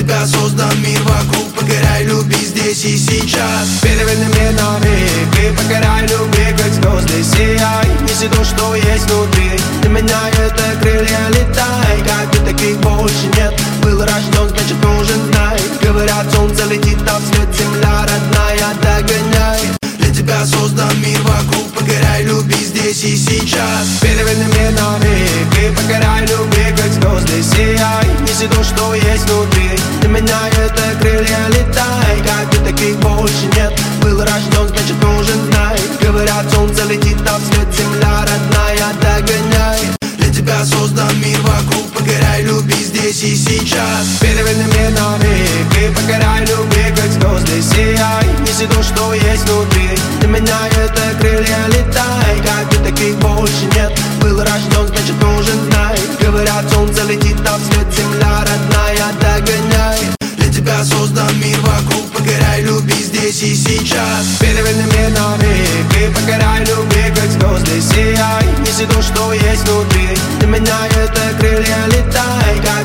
тебя создан мир вокруг. Покоряй, люби здесь и сейчас. Переверни мир на миг и покоряй, люби, как звезды сияй. Неси то, что есть внутри, для меня это крылья, летай. Как бы таких больше нет, был рожден, значит нужен знай. Говорят, солнце летит, а вслед земля родная, догоняй. Для тебя создан мир вокруг. Покоряй, люби здесь и сейчас. Переверни мир на миг и покоряй, люби, как звезды сияй. Неси то, что есть внутри, для меня это крылья, летай. Как бы таких больше нет, был рожден, значит нужен знай. Говорят, солнце летит, а вслед земля родная, догоняй. Для тебя создан мир вокруг. Покоряй, люби здесь и сейчас. Переверни мир на миг и покоряй, люби, как звезды сияй. Неси то, что есть внутри, для меня это крылья, летай. Как бы таких больше нет, был рожден, значит нужен знай. Говорят, солнце летит, а вслед земля родная, догоняй. Для тебя создан мир вокруг. Покоряй, люби здесь и сейчас. Переверни мир на миг и покоряй, люби, как звезды сияй. Неси то, что есть внутри, для меня это крылья, летай.